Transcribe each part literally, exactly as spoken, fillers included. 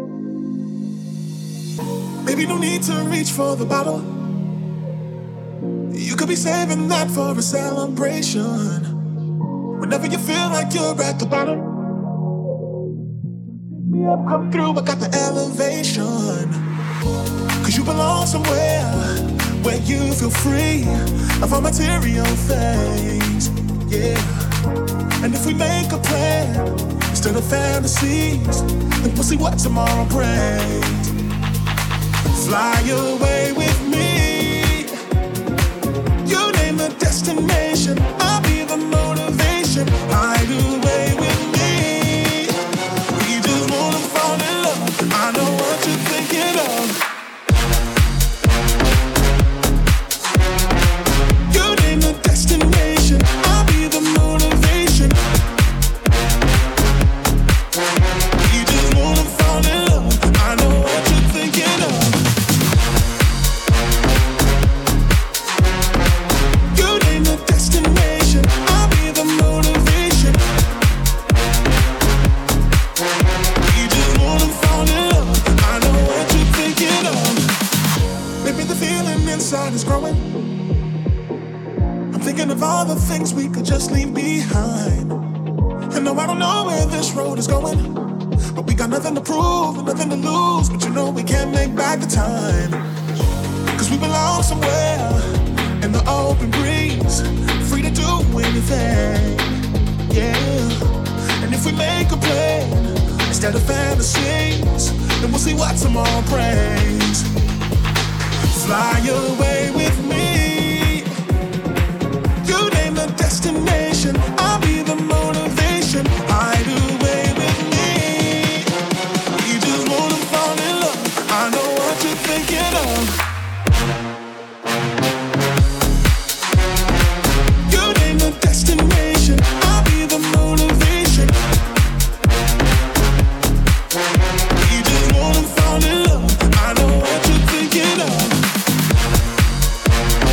Maybe no need to reach for the bottle. You could be saving that for a celebration. Whenever you feel like you're at the bottom, me up, come through, I got the elevation. Cause you belong somewhere where you feel free of all material things, yeah. And if we make a plan instead of fantasies, then we'll see what tomorrow brings. Fly away with me. You name the destination, I'll be the motivation. Hide away with me. We just wanna fall in love. I know what you're thinking of. You name the destination, I'll be the motivation. We just wanna fall in love. I know what you're thinking of. Is growing. I'm thinking of all the things we could just leave behind. And no, I don't know where this road is going, but we got nothing to prove and nothing to lose. But you know we can't make back the time, cause we belong somewhere in the open breeze, free to do anything, yeah. And if we make a plan instead of fantasies, then we'll see what tomorrow brings. Fly away with me. You name the destination, I'll be the motivation. Hide away with me. We just wanna fall in love. I know what you're thinking of. You name the destination, I'll be the motivation. We just wanna fall in love. I know what you're thinking of.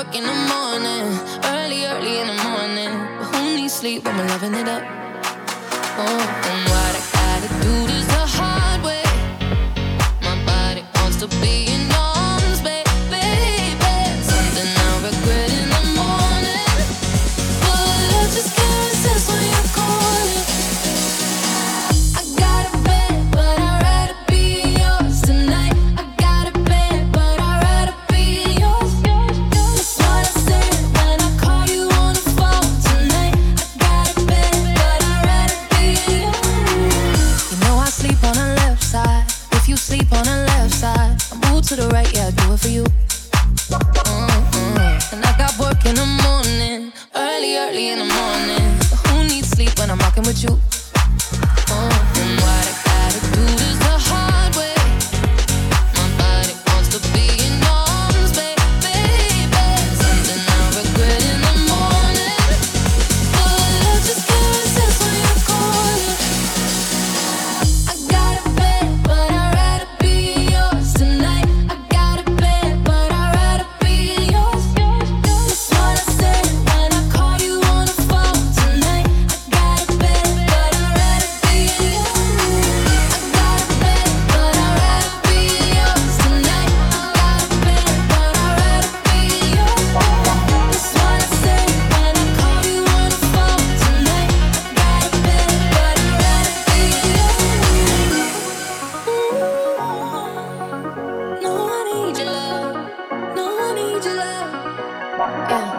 work in the morning, early, early in the morning. But who needs sleep when we're loving it up? Oh, and what I gotta do is the hard way. My body wants to be in arms, baby, baby. Something I regret in the morning, but I just can't resist when you're calling. I got a bed, but I'd rather be yours tonight. I got a bed, but I'd rather be yours. That's what I said when I call you on the phone tonight. I got a bed, but I'd rather be yours. You know I sleep on the left side. If you sleep on the left side, I move to the right, yeah, I do it for you. Mm-hmm. And I got work in the morning, early, early in the morning. But who needs sleep when I'm rocking with you? Mm, and what I gotta do is the hard way. My body wants to be in arms, baby, baby. Something I regret in the morning, but I just can't resist when you're calling. I got a bed, but I'd rather be yours tonight. I got a bed, but I'd rather be yours. That's what I said when I call you on the phone tonight. I got a bed, but I'd rather be yours. I got a bed, but I'd rather be yours tonight. I got a bed, but I'd rather be yours. That's what I said when I call you on the phone tonight. I got a bed, but I'd rather be yours. No, I need your love. No, I need your love. Yeah.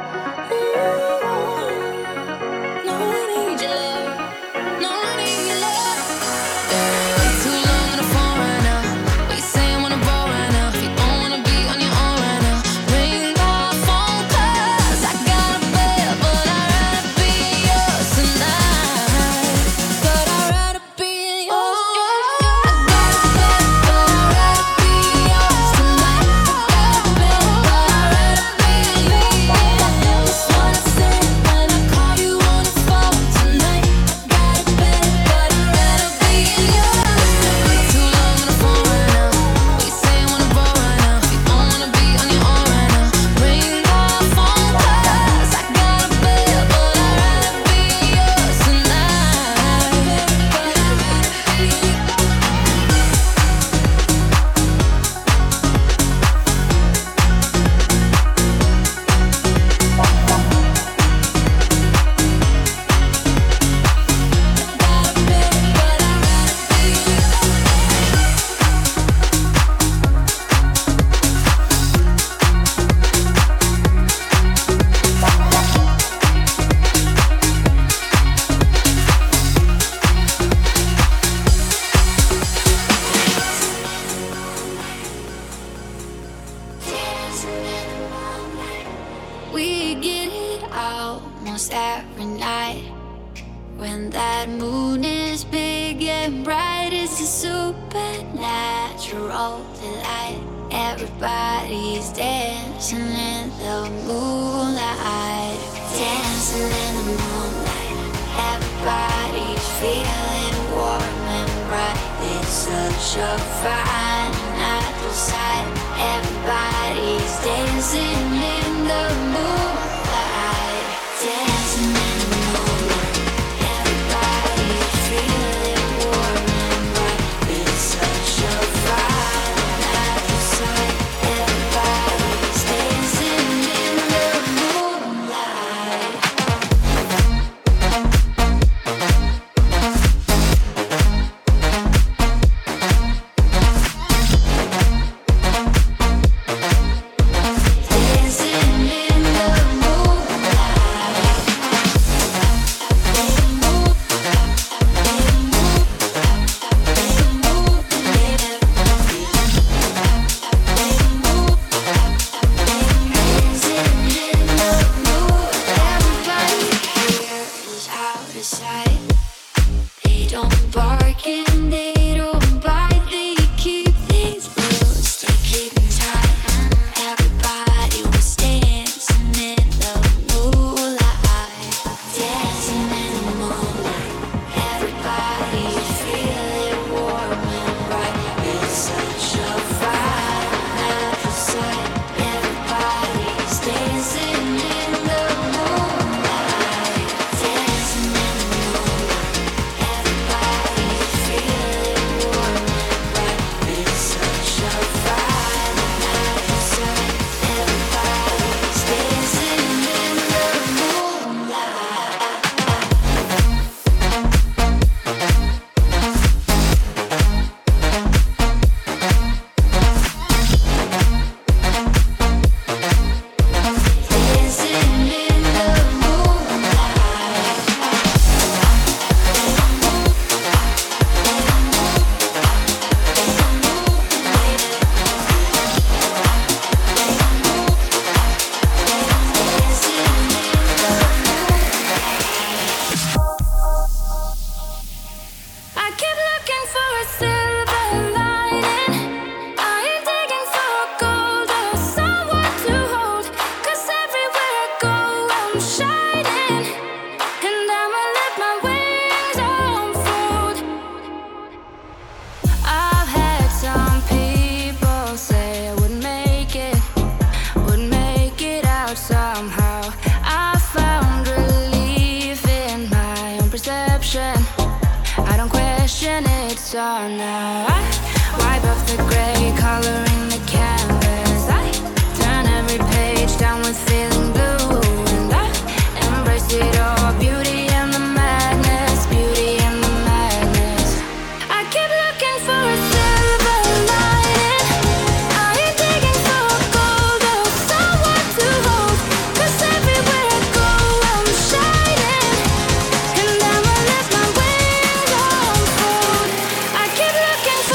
No, I need your love. No, I need your love. Yeah, way too long on the phone right now. What you saying wanna roll right now? If you don't wanna be on your own right now, ring my phone 'cause I got a bed, but I'd rather be yours tonight. But I'd rather be yours. I got a bed, but I'd rather be yours tonight. I got a bed, but I'd rather be yours. That's what I said when I call you on the phone tonight. I got a bed, but I'd rather be yours. Way too long on the phone right now. What you saying wanna roll right now? If you don't wanna be on your own right now, ring my phone 'cause I got a bed, but I'd rather be yours tonight. But I'd rather be yours. We get it almost every night. When that moon is big and bright, it's a supernatural delight. Everybody's dancing in the moonlight. Dancing in the moonlight. Everybody's feeling warm and bright. It's such a fine natural sight. Everybody's dancing in the moonlight. Dancing in the moonlight. Everybody's feeling warm and bright. It's such a fine natural sight. Everybody's dancing in the moonlight. Dancing in the saw now. I wipe off the gray, coloring the canvas. I turn every page down with feeling blue, and I embrace it all, beauty and the madness, beauty and the madness. I keep looking for a silver lining. I ain't digging for gold or someone to hold, 'cause everywhere I go I'm shining, and I'ma let my wings unfold. I keep looking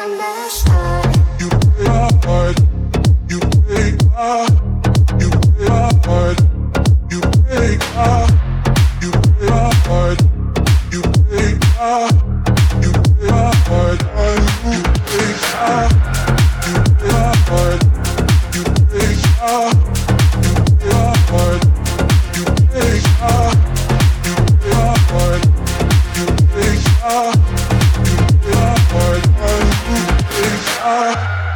from the start. You play hard. You play hard. You play hard. You play hard. You play hard. You play hard. You play hard. You play hard. You play hard. You play hard. You play hard. You play hard. You play hard. You play hard. You play hard. You play hard.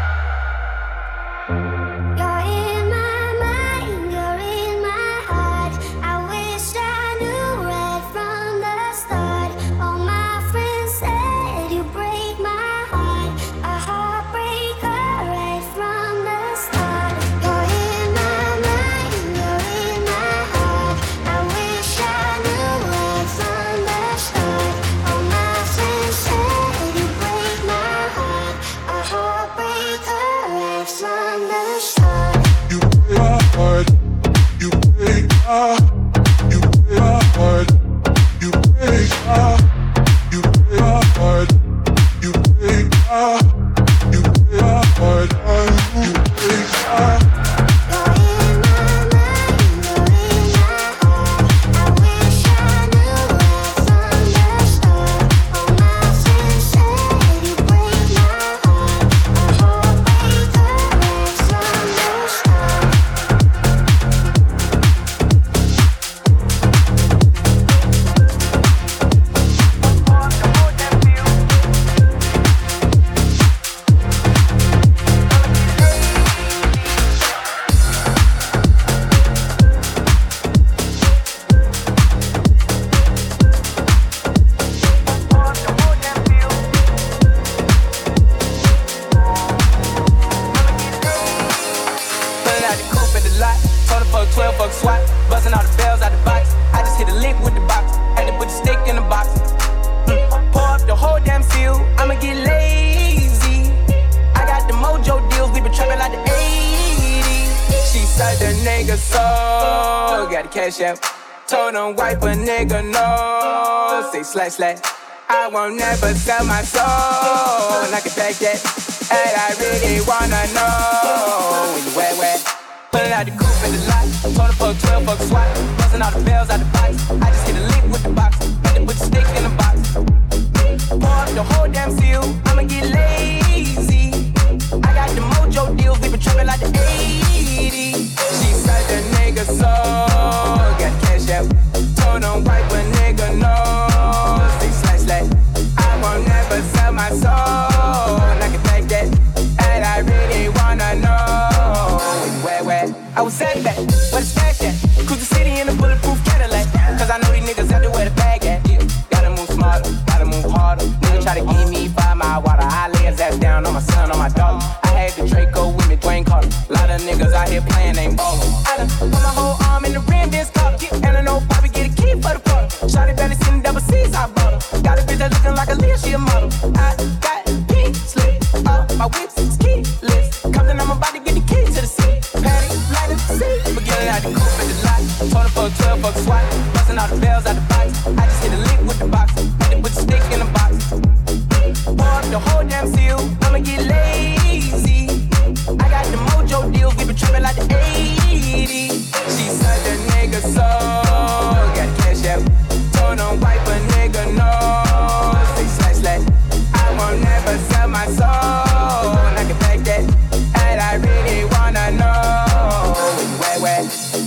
You're in my mind, you're in my heart. I wish I knew right from the start. All my friends said you break my heart, a heartbreaker right from the start. You're in my mind, you're in my heart. I wish I knew right from the start. All my friends said you break my heart, a heartbreaker right from the start. You play hard. You play hard. You play hard. You play hard. You play hard. You play hard. You play hard. You play hard. You're in my mind, you're in my heart. I wish I knew right from the start. All my friends said you break my heart, a heartbreaker right from the start. Pulling out the coupe at the lot, told her fuck twelve, fuck swat, busting all the bells out the box. I just hit a lick with the box, had to put the stick in the box. Mm. Pour up the whole damn seal, I'ma get lazy. I got the mojo deals, we been trapping like the eighties. She said the nigga so, got the cash out. Told him wipe a nigga no, say slash slash. I won't never sell my soul, and I can take that. And I really wanna know when you wet wet. Pulling out the coupe in the lot, told her fuck twelve, fuck swat, busting all the bells out the box. I just hit a lick with the box, had to put the stick in the box. Pour up the whole damn seal, I'ma get lazy. I got the mojo deals, we been trapping like the eighties. She said the nigga so, got the cash out. Told him wipe a nigga no, say slash slash. I won't never sell my soul, and I can take that. And I really wanna know where, where I was at back, where the stash at. Cruise the city in a bulletproof Cadillac, cause I know these niggas out there where the bag at. Yeah. Gotta move smarter, gotta move harder. Nigga try to give me five mile water, I lay his ass down on my son, on my daughter. I had the Draco with me, Dwayne Carter. Lot of niggas out here playing, ain't ballin'. I done put my whole arm in the rim, this car. And I know Bobby get a key for the party. Shawty belly sitting double C's, I bought her. Got a bitch that looking like a Leah, she a model. I got pink slip, up my whips is keyless. Compton, I'm about to get the key to the city. Patty, light up the seat. Beginning out the coupe at the lot. Told her fuck twelve, fuck swat. Busting all the bells out the box. I just hit a lick with the box. Had to put the stick in the box. Pour up the whole damn seal, I'ma get lazy. I got the mojo deals, we been trapping like the eighties. She said the nigga so, got the cash out. Told him wipe a nigga no, say slash slash. I won't never sell my soul, and I can take that. And I really wanna know where, where.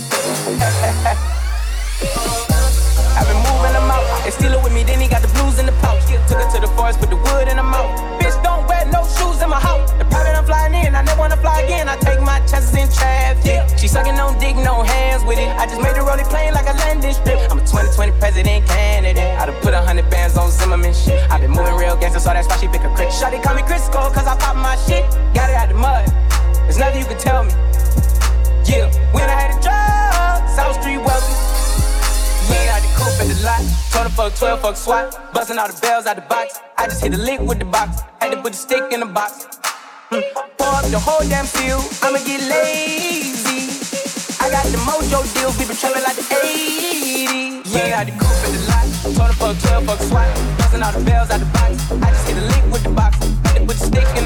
I've been moving them out, they steal it with me, then he got the blues in the pouch. Took her to the forest, put the wood in her mouth. Bitch, don't wear no shoes in my house. The private I'm flying in, I never wanna fly again. I take my chances in traffic. She sucking on dick, no hands with it. I just made the rolling plane like a landing strip. I'm a twenty twenty president candidate. I done put a hundred bands on Zimmerman shit. I been moving real gangster, so that's why she pick a crit. Shawty call me Crisco, cause I pop my shit. Got it out the mud, there's nothing you can tell me. Yeah, when I had a drug, South Street wealthy. Yeah, out the coupe at the lot. Told her fuck twelve, fuck swat. Busting all the bells out the box. I just hit a lick with the box. Had to put the stick in the box. Hmm. Pour up the whole damn seal, I'ma get lazy. I got the mojo deals, we been trapping like the eighties. Yeah, out the coupe at the lot. Told her fuck twelve, fuck swat. Busting all the bells out the box. I just hit a lick with the box. Had to put the stick in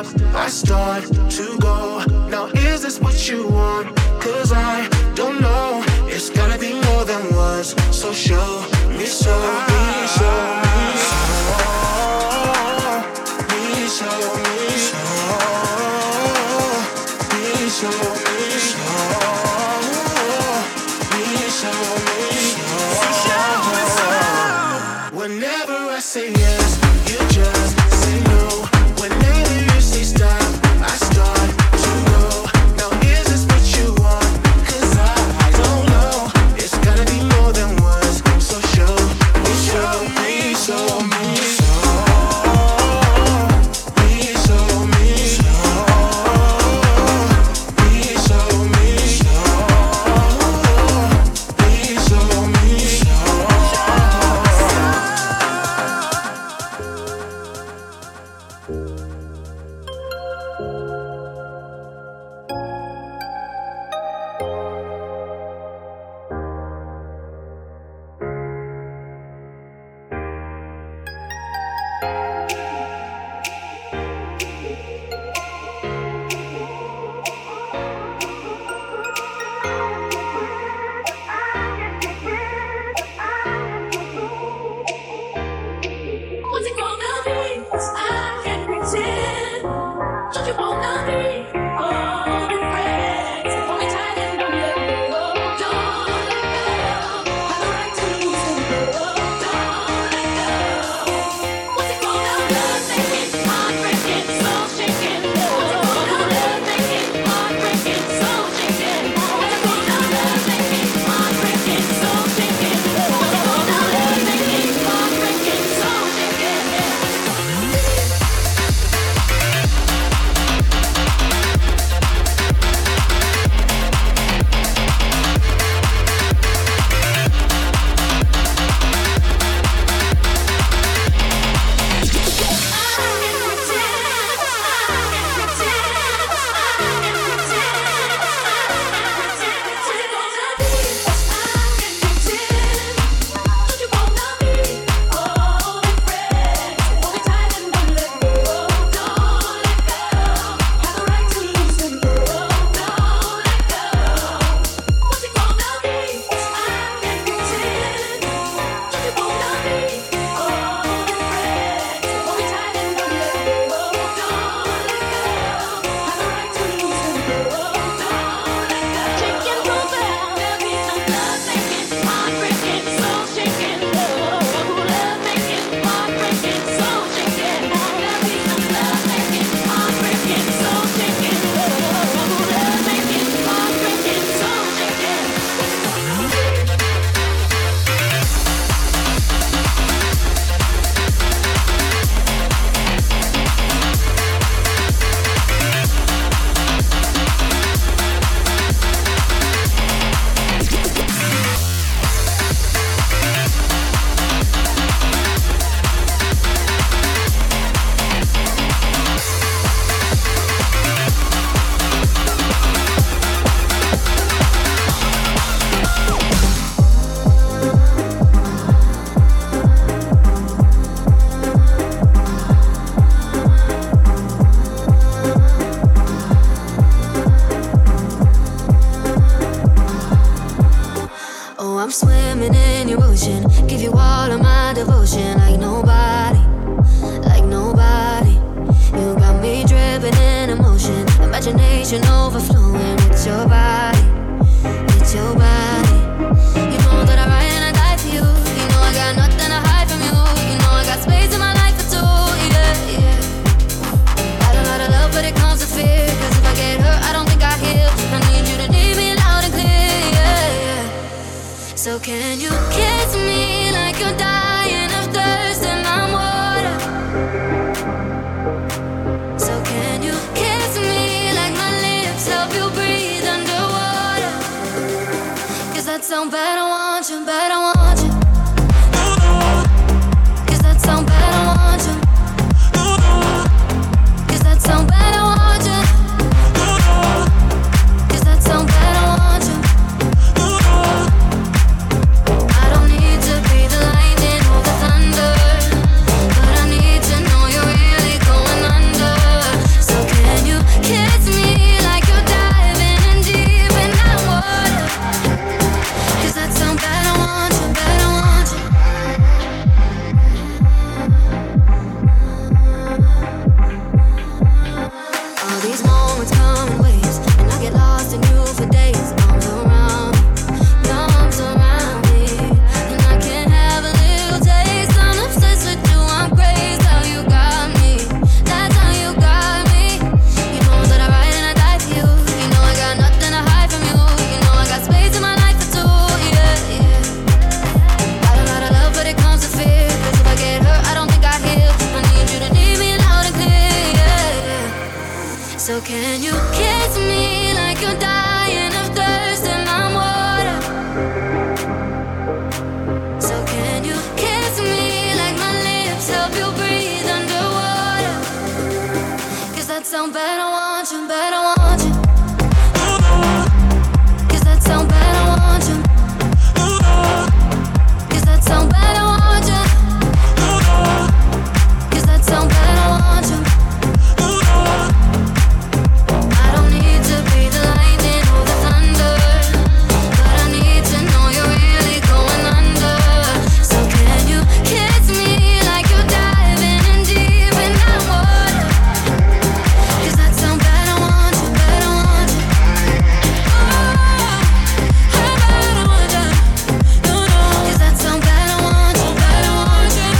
stop, I start to go. Now is this what you want? Cause I don't know. It's gotta be more than was. So show me, show me, show me, show me, show me, show me, show me, show me, whenever I say yes, you just say no. Whenever you say stop, I start to go. Now is this what you want? Cause I don't know. It's gotta be more than words. So show me, show me, show me, show me, show me, show me, show me, show me, show What's it gonna be? 'Cause I can't pretend. Don't you wanna be all the friends? Hold me tight and don't let me go. Don't let go. Have the right to lose control. Don't let go. What's it gonna love making, heartbreaking, soul shaking? What's it gonna love making, heartbreaking, soul shaking? What's it gonna love making, heartbreaking, soul shaking? What's it gonna love making, heartbreaking, soul shaking? Oh, I'm swimming in your ocean. Give you all of my devotion like nobody, like nobody. You got me dripping in emotion, imagination overflowing with your body, with your body. You know that I ride and I die for you. You know I got nothing to hide from you. You know I got space in my life for two, yeah, yeah. Got a lot of love, but it comes with fear. 'Cause if I get hurt, I don't think I heal. I need you to need me loud and clear, yeah, yeah. So can you kiss me like you're dying of thirst and I'm water? So can you kiss me like my lips help you breathe underwater? 'Cause that sound bad, I want you, bad, I want you. 'Cause that sound bad, I want you. 'Cause that sound bad, I want you. 'Cause that sound bad, I want you. I don't need to be the lightning or the thunder, but I need to know you're really going under. So So can you kiss me like my lips help you breathe underwater? 'Cause that sound bad, I want you, bad, I want you. 'Cause that sound bad, I want you. 'Cause that sound bad, I want you. 'Cause that sound bad, I want you. I don't need to be the lightning or the thunder, but I need to know you're really going under. So can you kiss me like you're diving in deep in that water? 'Cause that sound bad, I want you, bad, I want you. Oh, how bad I want you, no, no. 'Cause that sound bad, I want you, bad, I want you.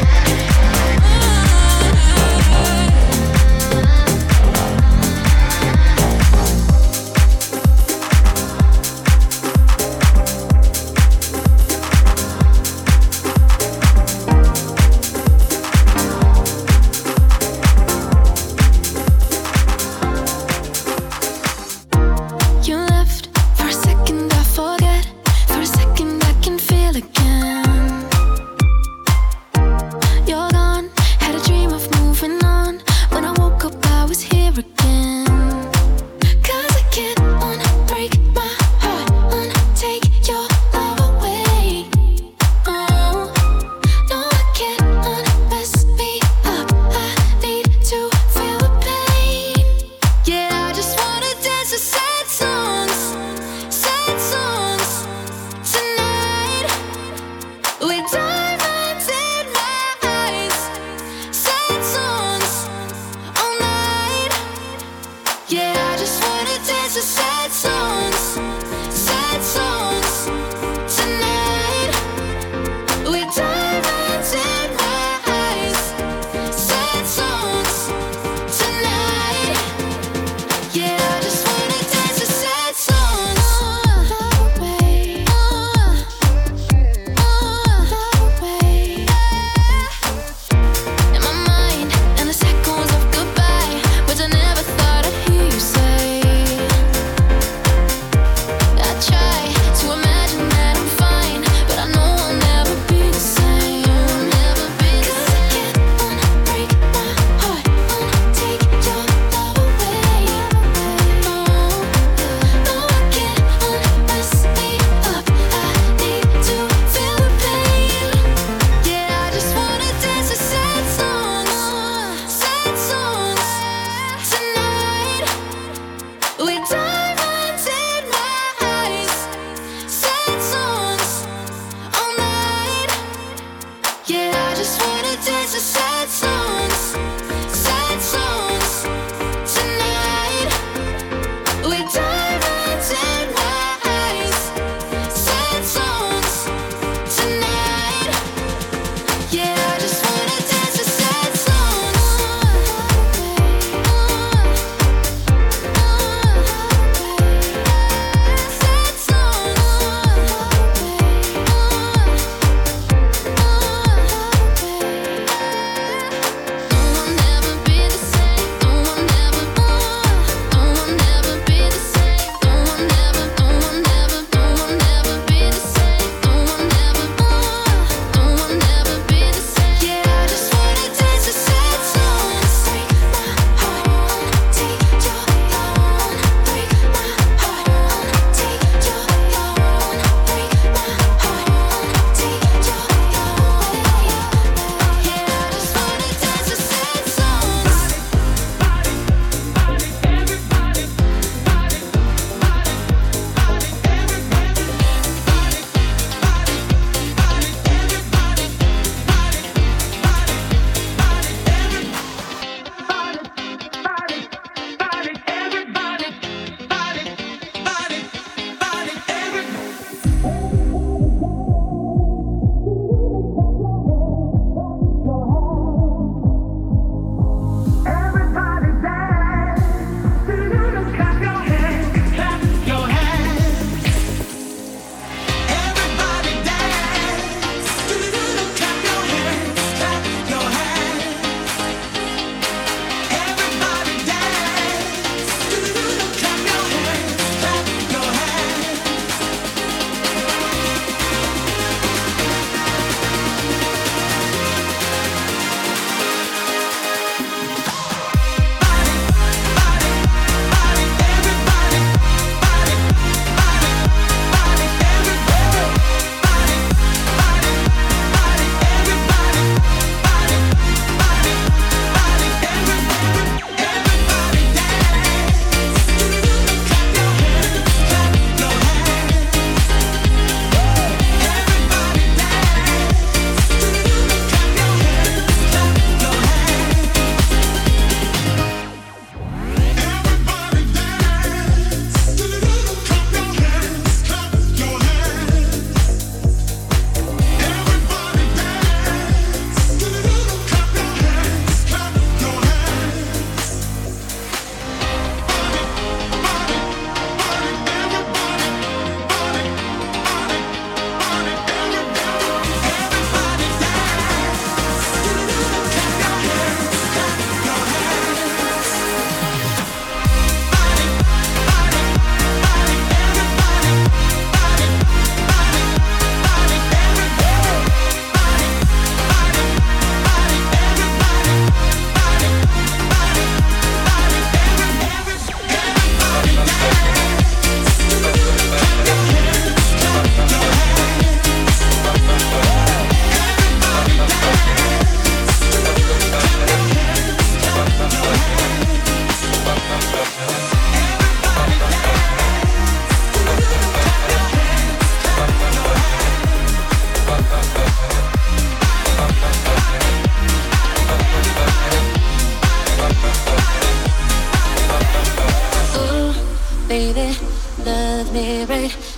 You left for a second, I forget. For a second, I can feel again. You're gone, had a dream of moving on. When I woke up, I was here again. 'Cause I can't unbreak my heart, untake your love away. Oh, no, I can't unmess me up. I need to feel the pain. Yeah, I just wanna dance to sad songs, sad songs tonight. With diamonds in my eyes, sad songs all night. Yeah, I just wanna dance to sad songs, sad songs tonight. With diamonds in my eyes, sad songs tonight. Yeah, I just wanna dance to sad songs. Far away, far away. In my mind, endless echoes of goodbye, words I never thought I'd hear you say. I try to imagine that I'm fine, but I know I'll never be the same. Never be the same. 'Cause I can't unbreak my heart, untake your love away. No, no, I can't unmess me up. I need to feel the pain. Yeah, I just wanna dance to sad songs, sad songs tonight. With diamonds in my eyes, sad songs all night. Yeah, I just wanna dance to sad songs, sad songs tonight. With diamonds in my eyes, sad songs tonight. Yeah, I just wanna dance to sad songs. Sad songs.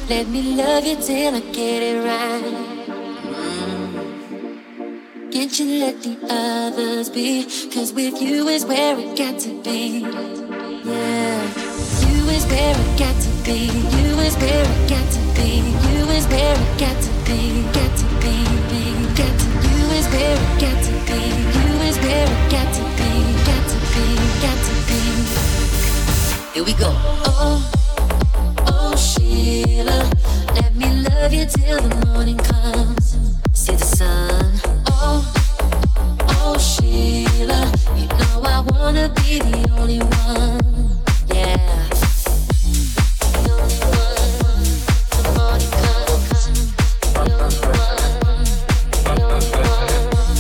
Let me love you till I get it right. Can't you let the others be? Cause with you is where it got to be. Yeah. You is where it got to be. You is where it got to be. You is where it got to be. Got to be, be, got to. You is where it got to be. You is where it got to be. Got to be, got to be. Here we go. Oh, oh Sheila, let me love you till the morning comes. See the sun. Oh, oh Sheila, you know I wanna be the only one. Yeah. The only one. The morning comes. The only one. The only one.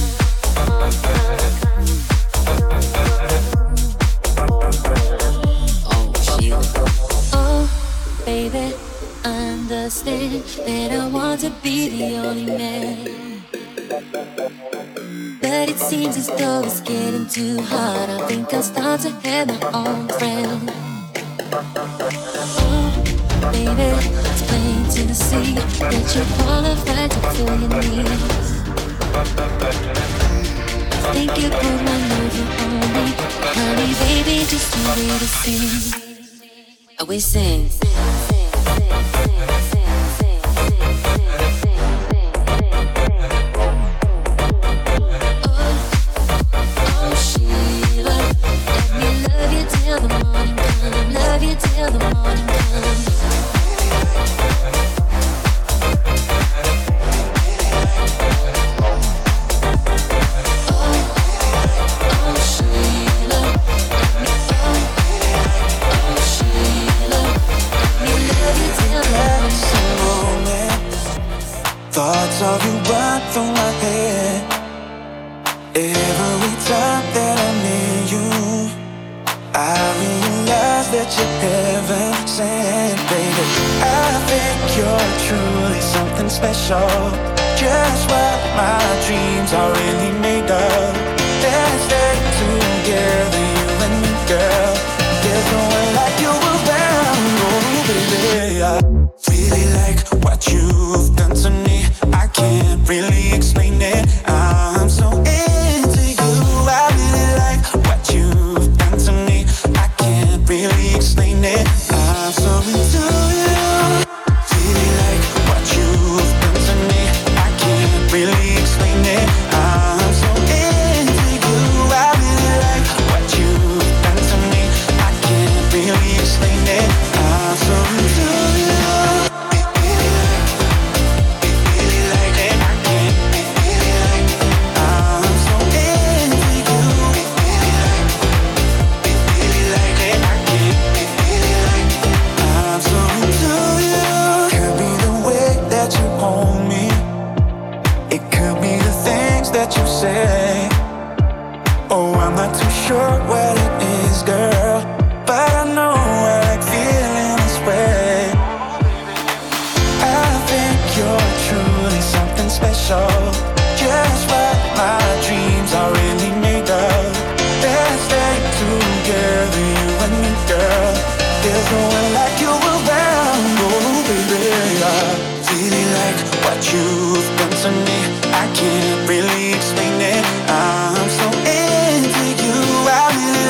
Oh Sheila. Oh baby, understand that I want to be the only man. But it seems as though it's getting too hard. I think I'll start to have my own friend. Oh, baby, it's plain to see that you're qualified to fill your needs. I think you put my love on me, honey, baby, just you wait to see. I will sing. Till the morning comes, love you till the morning comes. Oh, oh Sheila, oh, oh Sheila, let me love you till the morning comes. Thoughts of you run through my head every time that I'm near you. I realize that you're heaven sent, baby. I think you're truly something special. Just what my dreams are really made of. Let's stay together, you and me, girl. There's no one like you around, oh baby. I really like what you've done to me. I can't really explain it. I'm so into you. I really like what you've done to me. Really explain it. I'm so into you. Really like what you've done to me. I can't really explain it. I'm so into you. I really like what you've done to me. I can't really explain it. I'm so into you. Really like, really like it. I can't really like. I'm so into you. Really like, really like it. I'm so into you. Could be the way that you hold me. It could be the things that you say. Oh, I'm not too sure what it is, girl, but I know I like feeling this way. I think you're truly something special. Just what my dreams are really made of. Let's stay together, you and me, girl. There's no one like you around, oh baby. I really like what you've done to me. I can't really explain it. I'm so into you. I really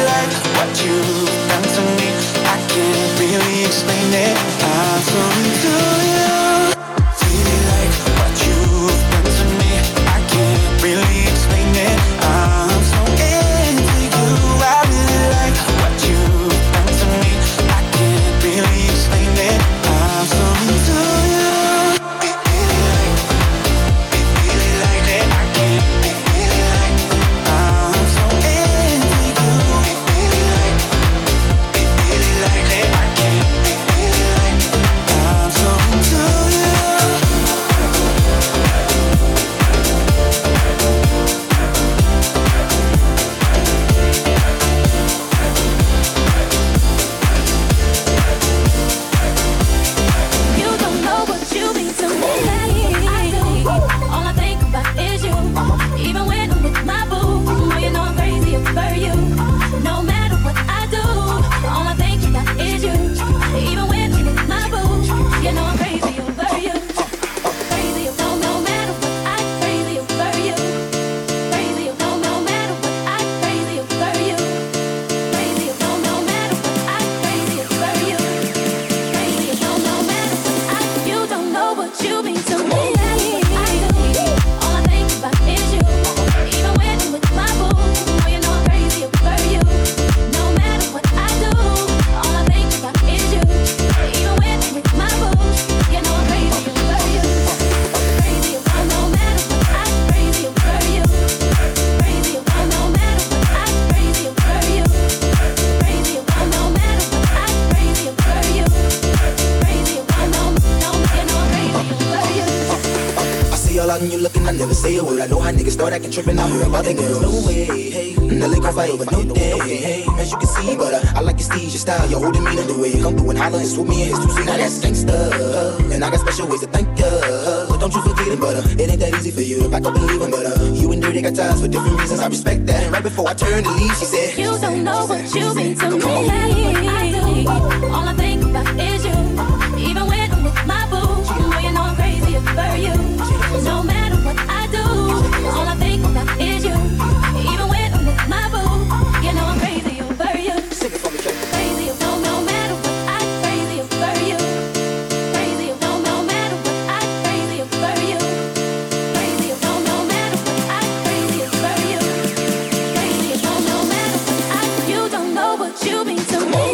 talking, I never say a word. I know how niggas start acting trippin', I heard about that girl. No way, hey, Nelly gon' fight over no day, hey. As you can see, but uh, I like your steez, your style, your whole demeanor, the way you come through and holler and swoop me in his two-seat. Now that's gangsta, and I got special ways to thank ya. But don't you forget it, but uh, it ain't that easy for you to back up and leave him. But uh, you and Dirty got ties for different reasons, I respect that. And right before I turned to leave, she said, you don't know what you mean to me. I do. All I think about is you. Even when I'm with my boo, you know you know I'm crazy for you. No matter what I do, all I think about is you. Even when I'm with my boo, you know I'm crazy for you. Crazy, no, no matter what I crazy for you. Crazy, no, no matter what I crazy for you. Crazy, no, no matter what I crazy for you. Crazy, no, no matter what I. You don't know what you mean to me.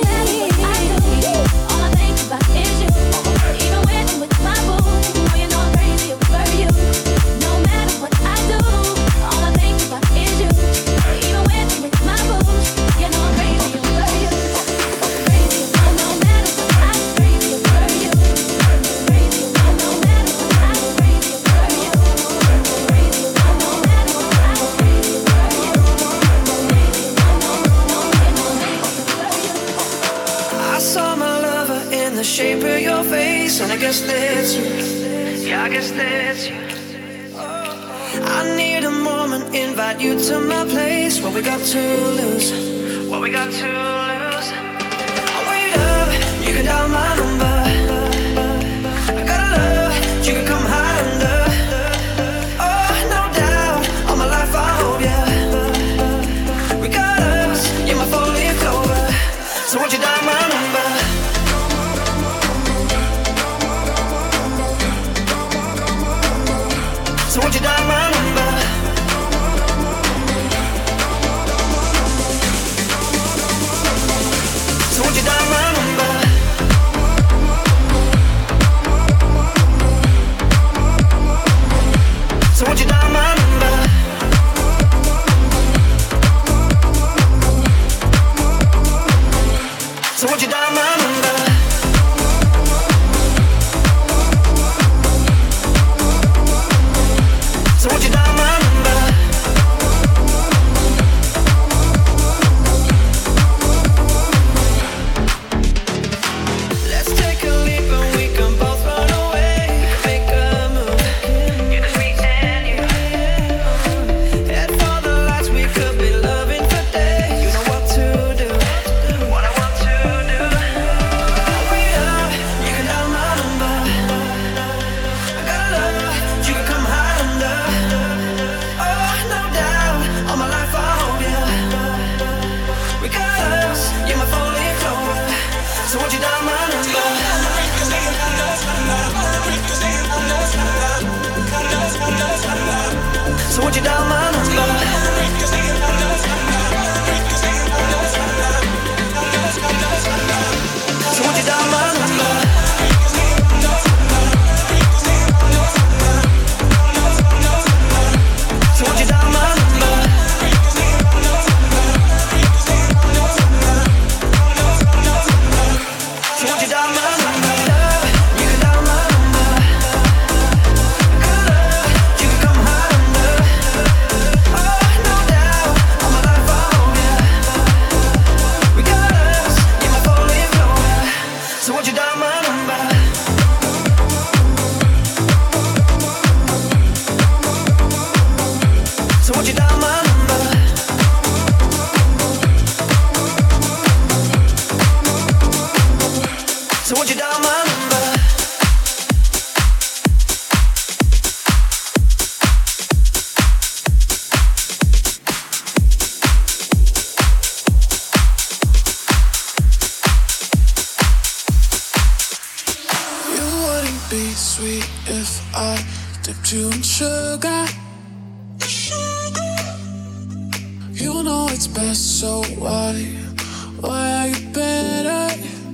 And I guess that's you. Yeah, I guess that's you. I need a moment, invite you to my place. What we got to lose? What we got to lose? I'll wait up, you can dial my number. I got a love, you can come hide under. Oh, no doubt, all my life I hope, yeah. We got us, you're my four-leaf clover. So won't you dial my number? So won't you dial my number? So won't you dial my number? So won't you dial my number? So won't you dial my number? So won't you dial my number? Let's take a leap and we can both run away. Make a move, get the streets and you. Head for the lights, we could be loving for days. You know what to do, what I want to do. Wait up, you can dial my number. I got love, you can come hide under. Oh, no doubt, all my life I hope, yeah. We got us, you're my four-leaf clover. So won't you dial my number? So won't you dial my number? So won't you dial my number? So won't you dial my number? So won't you dial my number? You can dial my number. Good love, you can come hide under. Oh, no doubt, all my life I hope, yeah. We got us, you're my four-leaf clover. So won't you dial my number? So won't you dial my number? So won't you dial my number? You wouldn't be sweet if I dipped you in sugar. You know it's best, so why, why are you better?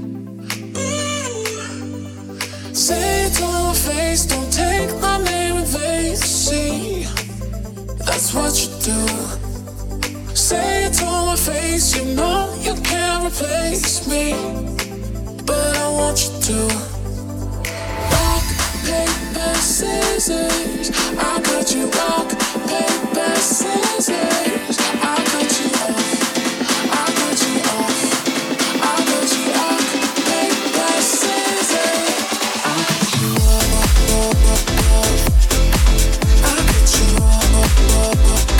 Say it to my face, don't take my name in vain. See, that's what you do. Say it to my face, you know you can't replace me, but I want you to. Rock, paper, scissors. I cut you rock, paper, scissors. I cut you off. I cut you off. I cut you rock, paper, scissors. I cut you off. I cut you off.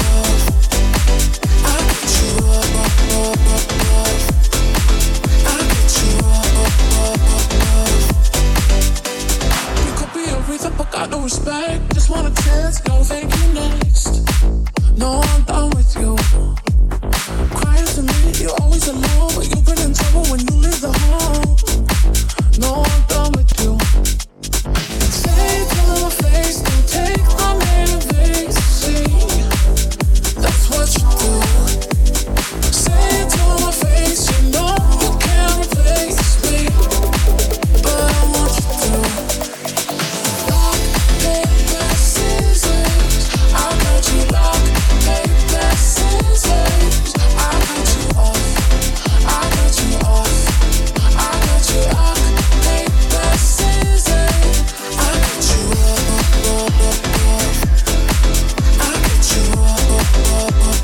I cut you off. I cut you off. You could be a reason, but got no respect. Just want a chance, no thank you next. No, I'm done with you. Crying to me, you're always alone, but you get in trouble when you leave the home. No, I'm done with you. Say it to my face, don't take my main evasive. That's what you do. Say it to my face, you know you can't replace me, but I want you to. Rock, paper, scissors. I cut you rock, paper, scissors. I cut you off. I cut you off. I cut you rock, paper, scissors. I cut you off. I cut you off.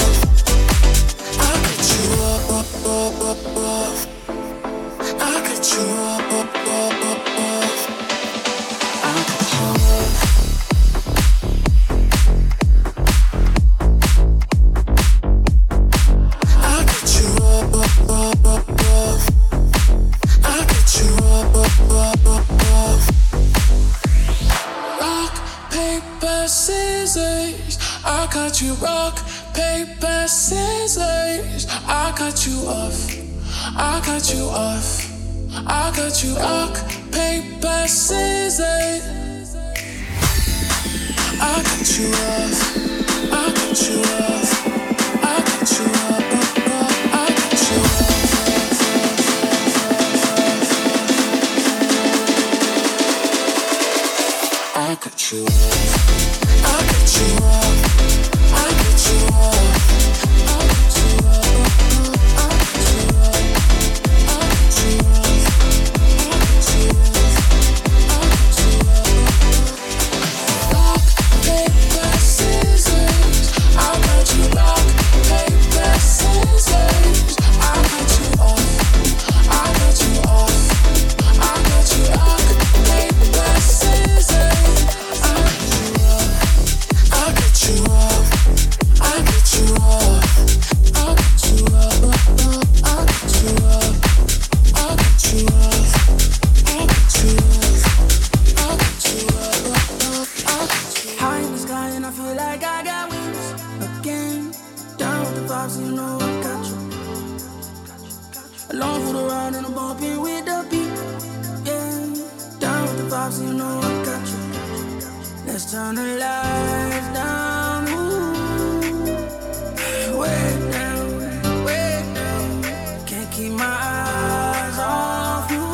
I cut you off. I cut you off. I cut you off. I cut you off. I cut you off. Rock, paper, scissors. I cut you rock, paper, scissors. I cut you off. I cut you off. I cut you rock, paper, scissors. I cut you off. I cut you off. I cut you off. I cut you off. I cut you off. I cut you off. I cut you off. I cut you off. I cut you off. I cut you off. I cut you off. I cut you off. Rock, paper, scissors. I cut you rock, paper, scissors. I cut you off. I cut you off. I cut you rock, paper, scissors. I cut you off. I cut you off. I cut you off. I cut you off. I cut you off. I cut you off. I cut you off. I cut you off. I cut you off. High in the sky and I feel like I got wings again. Down with the vibes, you know I got you. Along for the ride and I'm bumping with the beat. Yeah, down with the vibes, you know I got you. Let's turn the lights down. Ooh. Way down, way down. Can't keep my eyes off you.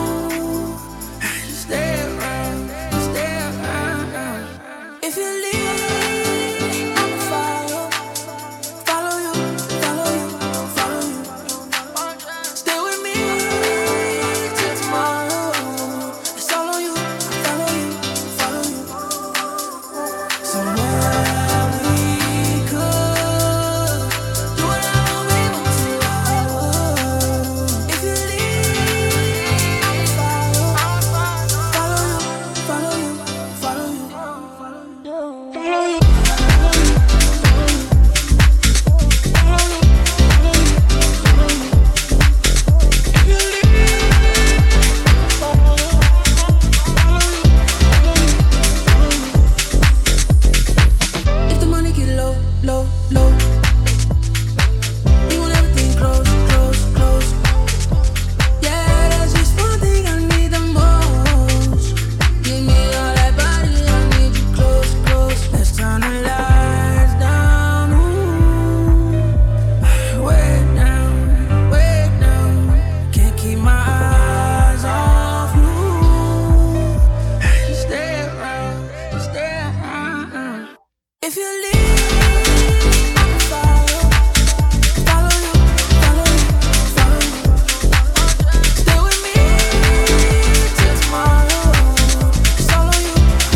Stay around, stay around. If you leave, I'll follow. Follow you, follow you, follow you. Stay with me till tomorrow. It's all on you, follow you, follow you. Somewhere we could do whatever we want to. If you leave, I'll follow. Follow you, follow you, follow you. Follow you. If the money get low, low, low, you want everything close, close, close. Yeah, that's just one thing I need the most. Give me all that body, I need you close, close. Let's turn the lights down. Ooh. Way down, way down. Can't keep my eyes off you. Stay around, stay around. If you leave, I'll follow. Follow you, follow you, follow you. Stay with me till tomorrow. It's all on you,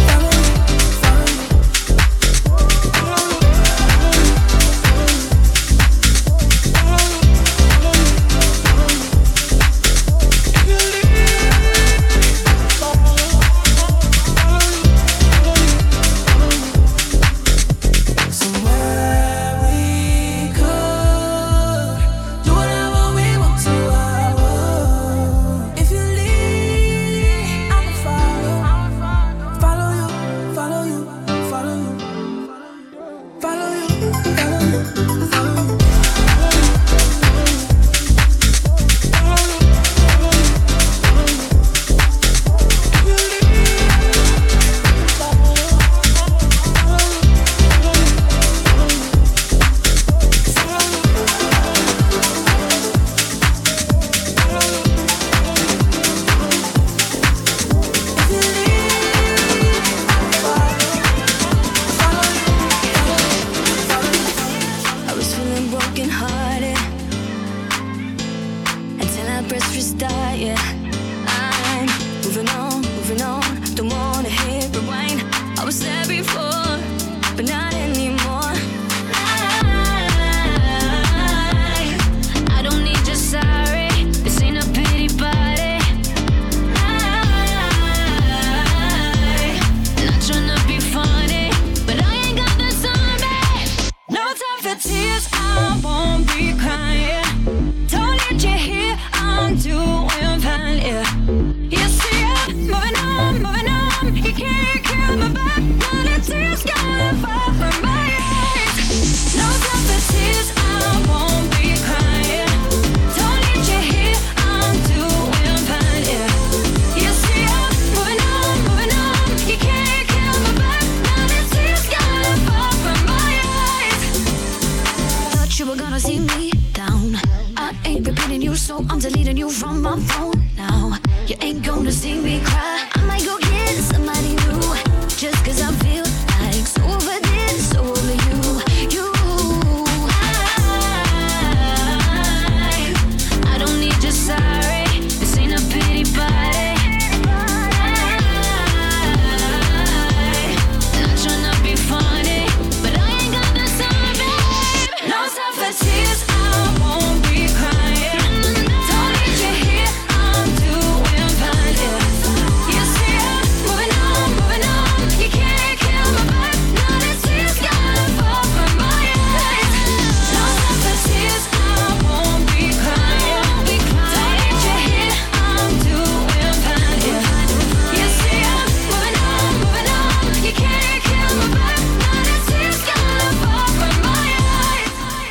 so I'm deleting you from my phone now. You ain't gonna see me cry. I might go get somebody new, just cause I feel like so over this, so over you. You, I, I don't need your sorry. This ain't a pity party. I, not tryna be funny, but I ain't got the time, babe. No time for tears, I won't be crying. Don't need you here, I'm doing fine, yeah. You see I'm moving on, moving on. You can't kill my vibe. Now that tears gotta fall from my eyes. No time for tears, I won't be crying. Don't need you here, I'm doing fine, yeah. You see I'm moving on, moving on. You can't kill my vibe. Now that tears gotta fall from my eyes.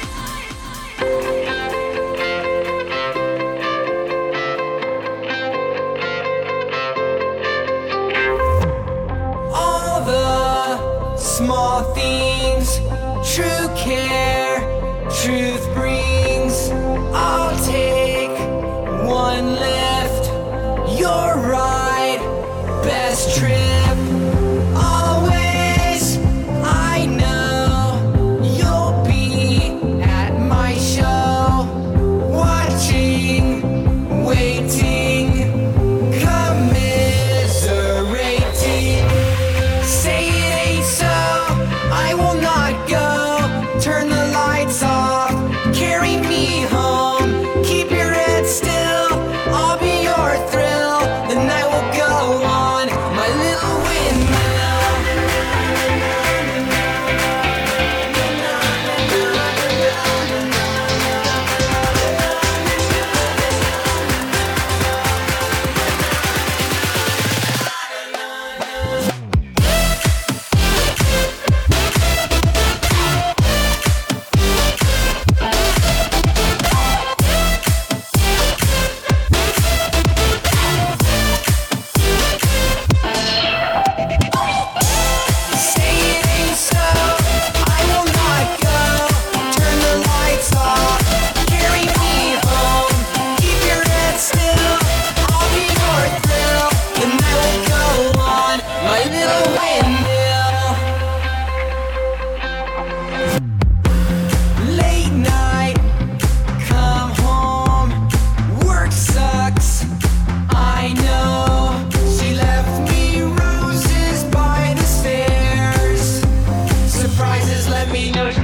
All the small things, true care, truth brings. I'll take one lift, your ride, best trip. Always, I know you'll be at my show, watching, waiting, commiserating. Say it ain't so, I will not go. Turn the lights off, carry me home. Keep your head still, I'll be your thrill. The night will go on, my little windmill. Say it ain't so, I will not go. Turn the lights off, carry me home. Keep your head still, I'll be your thrill. The night will go on, my little windmill. Late night, come home, work sucks, I know. She left me roses by the stairs. Surprises let me know she